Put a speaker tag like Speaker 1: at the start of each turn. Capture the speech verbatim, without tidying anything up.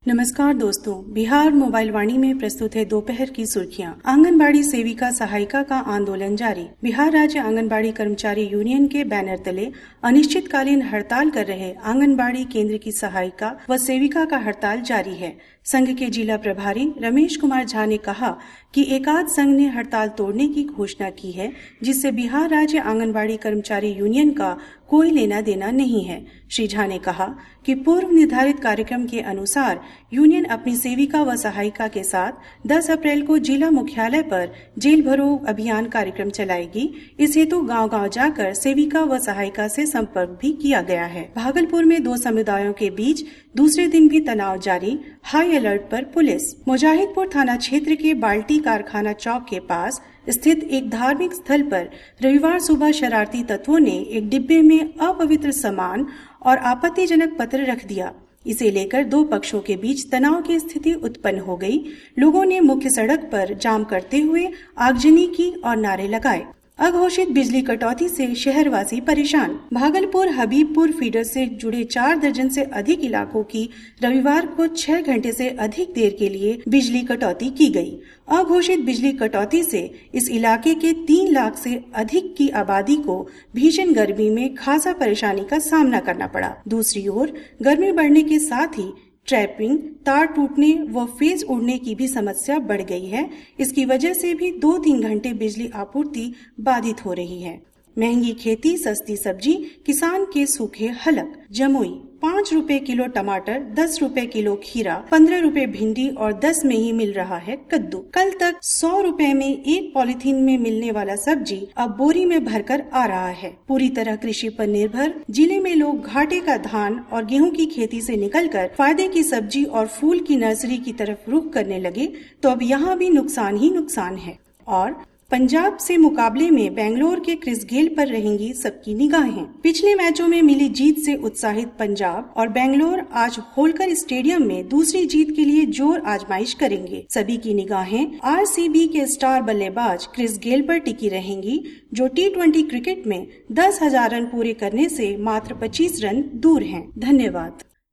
Speaker 1: नमस्कार दोस्तों, बिहार मोबाइल वाणी में प्रस्तुत है दोपहर की सुर्खियां। आंगनबाड़ी सेविका सहायिका का आंदोलन जारी। बिहार राज्य आंगनबाड़ी कर्मचारी यूनियन के बैनर तले अनिश्चितकालीन हड़ताल कर रहे आंगनबाड़ी केंद्र की सहायिका व सेविका का हड़ताल जारी है। संघ के जिला प्रभारी रमेश कुमार झा ने कहा कि एकाध संघ ने हड़ताल तोड़ने की घोषणा की है, जिससे बिहार राज्य आंगनबाड़ी कर्मचारी यूनियन का कोई लेना देना नहीं है। श्री झा ने कहा कि पूर्व निर्धारित कार्यक्रम के अनुसार यूनियन अपनी सेविका व सहायिका के साथ दस अप्रैल को जिला मुख्यालय पर जेल भरो अभियान कार्यक्रम चलाएगी। इस हेतु गांव-गांव जाकर सेविका व सहायिका से संपर्क भी किया गया है। भागलपुर में दो समुदायों के बीच दूसरे दिन भी तनाव जारी, हाई अलर्ट पर पुलिस। मुजाहिदपुर थाना क्षेत्र के बाल्टी कारखाना चौक के पास स्थित एक धार्मिक स्थल पर रविवार सुबह शरारती तत्वों ने एक डिब्बे में अपवित्र सामान और आपत्तिजनक पत्र रख दिया। इसे लेकर दो पक्षों के बीच तनाव की स्थिति उत्पन्न हो गई। लोगों ने मुख्य सड़क पर जाम करते हुए आगजनी की और नारे लगाए। अघोषित बिजली कटौती से शहरवासी परेशान। भागलपुर हबीबपुर फीडर से जुड़े चार दर्जन से अधिक इलाकों की रविवार को छह घंटे से अधिक देर के लिए बिजली कटौती की गई। अघोषित बिजली कटौती से इस इलाके के तीन लाख से अधिक की आबादी को भीषण गर्मी में खासा परेशानी का सामना करना पड़ा। दूसरी ओर गर्मी बढ़ने के साथ ही ट्रैपिंग, तार टूटने व फेज उड़ने की भी समस्या बढ़ गई है। इसकी वजह से भी दो तीन घंटे बिजली आपूर्ति बाधित हो रही है। महंगी खेती, सस्ती सब्जी, किसान के सूखे हलक। जमुई पाँच रुपए किलो टमाटर, दस रुपए किलो खीरा, पंद्रह रुपए भिंडी और दस में ही मिल रहा है कद्दू। कल तक सौ रुपए में एक पॉलिथीन में मिलने वाला सब्जी अब बोरी में भरकर आ रहा है। पूरी तरह कृषि पर निर्भर जिले में लोग घाटे का धान और गेहूं की खेती से निकलकर फायदे की सब्जी और फूल की नर्सरी की तरफ रुख करने लगे, तो अब यहाँ भी नुकसान ही नुकसान है। और पंजाब से मुकाबले में बेंगलोर के क्रिस गेल पर रहेंगी सबकी निगाहें। पिछले मैचों में मिली जीत से उत्साहित पंजाब और बेंगलोर आज होलकर स्टेडियम में दूसरी जीत के लिए जोर आजमाइश करेंगे। सभी की निगाहें आरसीबी के स्टार बल्लेबाज क्रिस गेल पर टिकी रहेंगी, जो टी ट्वेंटी क्रिकेट में दस हजार रन पूरे करने से मात्र पच्चीस रन दूर हैं। धन्यवाद।